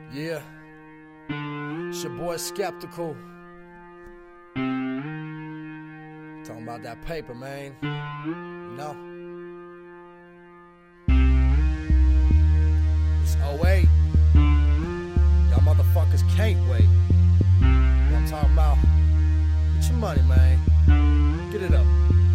Yeah, it's your boy Skeptical. Talking about that paper, man. You know? It's 08. Y'all motherfuckers can't wait. You know what I'm talking about? Get your money, man. Get it up.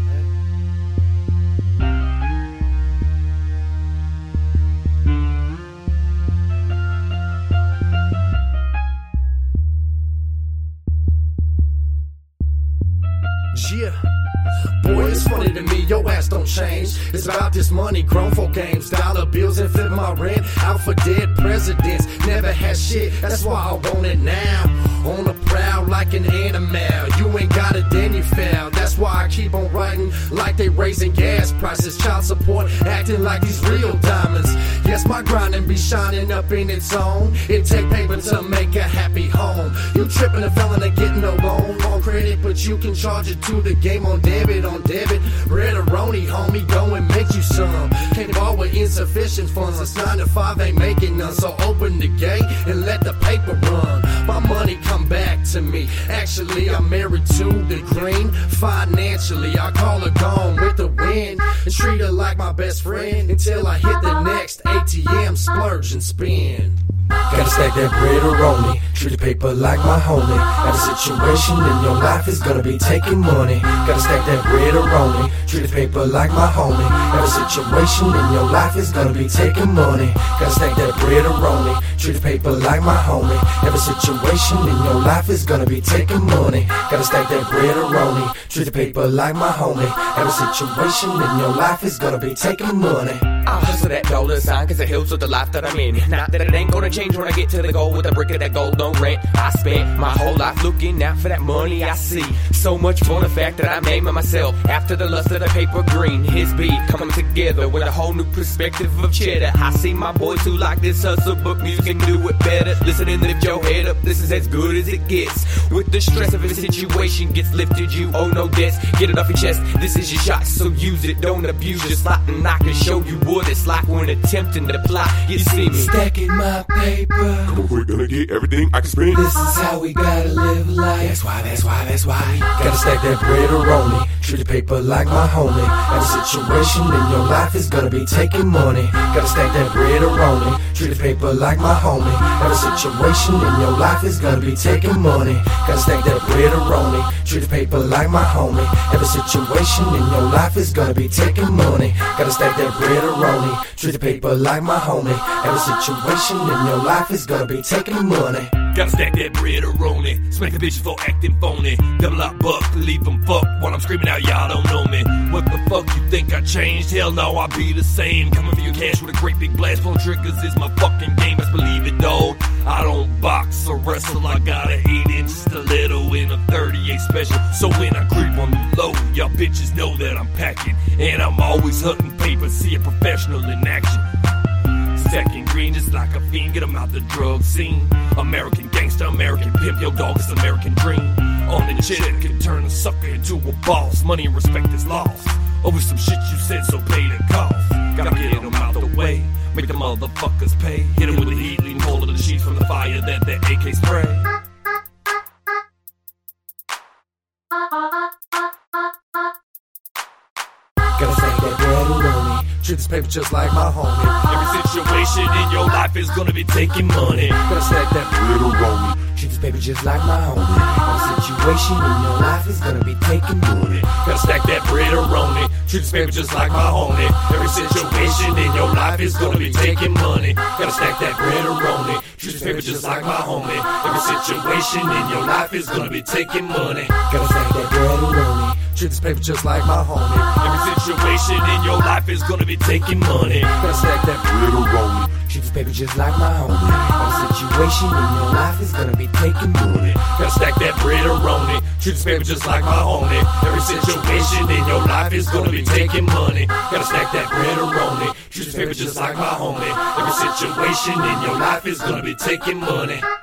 Yeah. Boy, it's funny to me, your ass don't change. It's about this money, grown folk games, dollar bills and flip my rent. Out for dead presidents, never had shit, that's why I want it now. On the prowl like an animal, you ain't got it then you fail. That's why I keep on writing like they raising gas prices. Child support acting like these real diamonds. Yes, my grinding be shining up in its own. It take paper to make a happy home. You tripping a felon and getting a loan on credit, but you can charge it to the game on debit. Red-a-roni, homie, go and make you some. Can't borrow with insufficient funds. It's 9 to 5, ain't making none. So open the gate and let the paper run. My money come back to me. Actually, I'm married to the green. Financially, I call her gone with the wind and treat her like my best friend until I hit the next ATM, splurge and spend. Gotta stack that bread or roll me. Treat the paper like my homie. Got a situation in your life is gonna be taking money. Gotta stack that bread or roll me. Treat the paper like my homie. Got a situation in your life is gonna be taking money. Gotta stack that bread or roll me. Treat the paper like my homie. Every situation in your life is gonna be taking money. Gotta stack that bread or roll me. Treat the paper like my homie. Every situation in your life is gonna be taking money. I hustle that dollar sign cause it helps with the life that I'm in. Not that it ain't gonna change when I get to the goal with a brick of that gold on rent. I spent my whole life looking out for that money I see. So much for the fact that I made myself after the lust of the paper green. His beat coming together with a whole new perspective of cheddar. I see my boys who like this hustle, but music can do it better. Listen and lift your head up, this is as good as it gets. With the stress of a situation gets lifted, you owe no debts. Get it off your chest, this is your shot, so use it, don't abuse your slot. And I can show you what it's like when attempting to plot. You see me stacking my paper. Come on, we're gonna get everything I can spend. This is how we gotta live life. That's why. Gotta stack that bread or roll me. Treat the paper like my homie. Every situation in your life is gonna be taking money. Gotta stack that bread or roll me. Treat the paper like my homie. Every situation in your life is gonna be taking money. Gotta stack that bread or roll me. Treat the paper like my homie. Every situation in your life is gonna be taking money. Gotta stack that bread or roll me. Treat the paper like my homie. Every situation in your life is gonna be taking money. Gotta stack that bread or roll it. Smack a bitch for acting phony. Double up buck, leave them fucked while I'm screaming out, y'all don't know me. What the fuck you think I changed? Hell no, I be the same. Coming for your cash with a great big blast. Pulling triggers is my fucking game, best believe it, dog. I don't box or wrestle, I got a 8-inch stiletto in a 38 special. So when I creep on the low, y'all bitches know that I'm packing. And I'm always hunting paper, see a professional in action. Stacking green just like a fiend, get 'em out the drug scene. American gangster, American pimp, yo dog, it's American dream. On the chick can turn a sucker into a boss. Money and respect is lost over some shit you said, so pay the cost. Gotta get 'em out the way, make the motherfuckers pay. Hit 'em with the heat, lean hold of the sheets from the fire that the AK spray. Gotta stack that bread or roll me. Treat this paper just like my homie. Every situation in your life is gonna be taking money. Gotta stack that bread or roll me. Treat this baby just like my homie. Every situation in your life is gonna be taking money. Gotta stack that bread or roll it. Treat this paper just like my homie. Every situation in your life is gonna be taking money. Gotta stack that bread or roll it. Treat this paper just like my homie. Every situation in your life is gonna be taking money. Gotta stack that bread or roll me. Treat this paper just like my homie. Every situation in your life is gonna be taking money. Gotta stack that bread or roll me. Treat this paper just like my homie. Every situation in your life is gonna be taking money. Gotta stack that bread or roll it. Treat this paper just like my homie. Every situation in your life is gonna be taking money. Gotta stack that bread or roll it. Treat this paper just like my homie. Every situation in your life is gonna be taking money.